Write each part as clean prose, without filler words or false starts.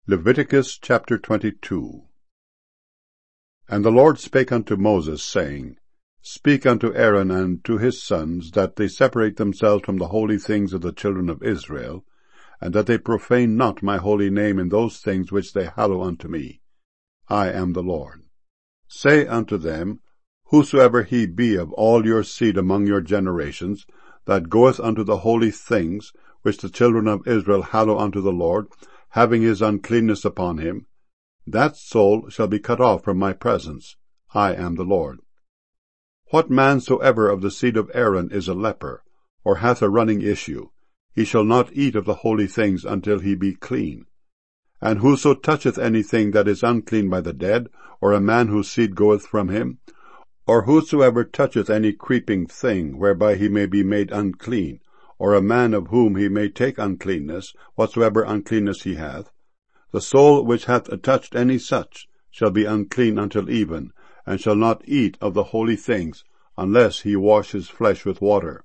Leviticus chapter 22. And the Lord spake unto Moses, saying, Speak unto Aaron and to his sons, that they separate themselves from the holy things of the children of Israel, and that they profane not my holy name in those things which they hallow unto me. I am the Lord. Say unto them, Whosoever he be of all your seed among your generations, that goeth unto the holy things which the children of Israel hallow unto the Lord, having his uncleanness upon him, that soul shall be cut off from my presence. I am the Lord. What man soever of the seed of Aaron is a leper, or hath a running issue, he shall not eat of the holy things until he be clean. And whoso toucheth anything that is unclean by the dead, or a man whose seed goeth from him, or whosoever toucheth any creeping thing whereby he may be made unclean, or a man of whom he may take uncleanness, whatsoever uncleanness he hath, the soul which hath touched any such shall be unclean until even, and shall not eat of the holy things, unless he wash his flesh with water.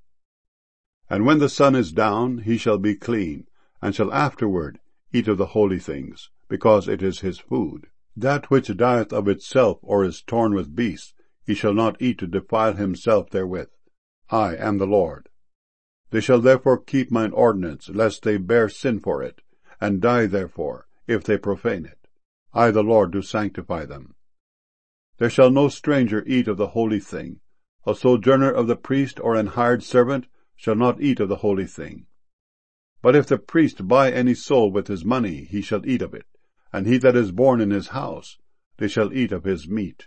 And when the sun is down, he shall be clean, and shall afterward eat of the holy things, because it is his food. That which dieth of itself, or is torn with beasts, he shall not eat to defile himself therewith. I am the Lord. They shall therefore keep mine ordinance, lest they bear sin for it, and die therefore, if they profane it. I the Lord do sanctify them. There shall no stranger eat of the holy thing. A sojourner of the priest or an hired servant shall not eat of the holy thing. But if the priest buy any soul with his money, he shall eat of it, and he that is born in his house, they shall eat of his meat.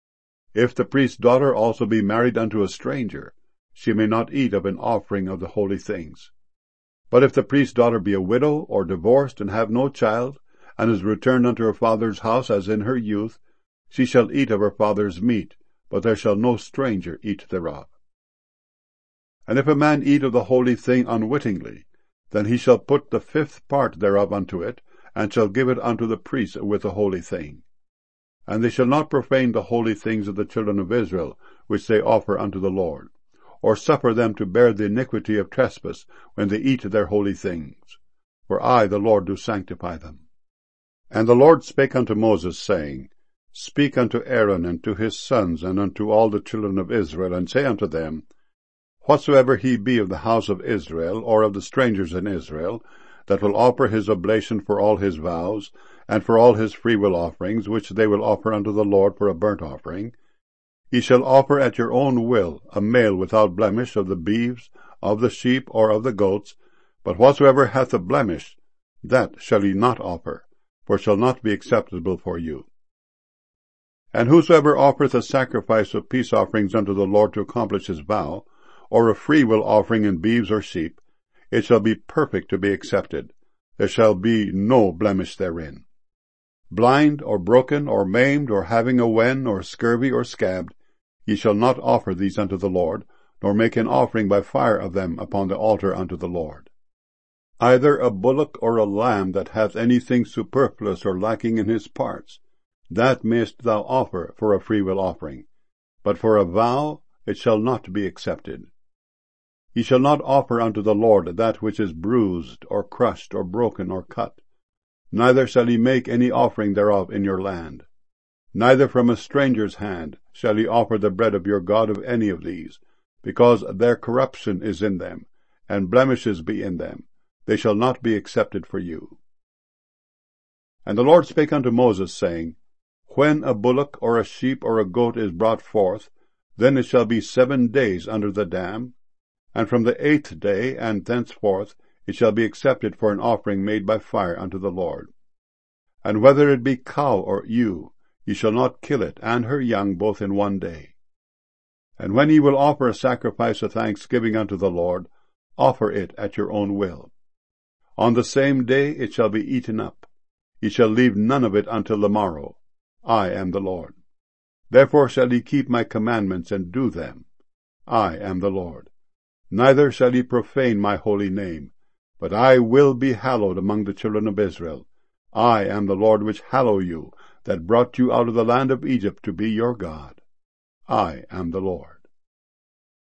If the priest's daughter also be married unto a stranger, she may not eat of an offering of the holy things. But if the priest's daughter be a widow, or divorced, and have no child, and is returned unto her father's house as in her youth, she shall eat of her father's meat, but there shall no stranger eat thereof. And if a man eat of the holy thing unwittingly, then he shall put the 5th part thereof unto it, and shall give it unto the priest with the holy thing. And they shall not profane the holy things of the children of Israel, which they offer unto the Lord, or suffer them to bear the iniquity of trespass when they eat their holy things. For I, the Lord, do sanctify them. And the Lord spake unto Moses, saying, Speak unto Aaron and to his sons and unto all the children of Israel, and say unto them, Whatsoever he be of the house of Israel, or of the strangers in Israel, that will offer his oblation for all his vows, and for all his freewill offerings, which they will offer unto the Lord for a burnt offering, ye shall offer at your own will a male without blemish of the beeves, of the sheep, or of the goats, but whatsoever hath a blemish, that shall ye not offer, for it shall not be acceptable for you. And whosoever offereth a sacrifice of peace offerings unto the Lord to accomplish his vow, or a freewill offering in beeves or sheep, it shall be perfect to be accepted. There shall be no blemish therein. Blind, or broken, or maimed, or having a wen, or scurvy, or scabbed, ye shall not offer these unto the Lord, nor make an offering by fire of them upon the altar unto the Lord. Either a bullock or a lamb that hath anything superfluous or lacking in his parts, that mayest thou offer for a freewill offering, but for a vow it shall not be accepted. Ye shall not offer unto the Lord that which is bruised, or crushed, or broken, or cut, neither shall ye make any offering thereof in your land. Neither from a stranger's hand shall ye offer the bread of your God of any of these, because their corruption is in them, and blemishes be in them. They shall not be accepted for you. And the Lord spake unto Moses, saying, When a bullock, or a sheep, or a goat is brought forth, then it shall be 7 days under the dam, and from the 8th day and thenceforth it shall be accepted for an offering made by fire unto the Lord. And whether it be cow or ewe, ye shall not kill it and her young both in 1 day. And when ye will offer a sacrifice of thanksgiving unto the Lord, offer it at your own will. On the same day it shall be eaten up. Ye shall leave none of it until the morrow. I am the Lord. Therefore shall ye keep my commandments and do them. I am the Lord. Neither shall ye profane my holy name, but I will be hallowed among the children of Israel. I am the Lord which hallow you, that brought you out of the land of Egypt to be your God. I am the Lord.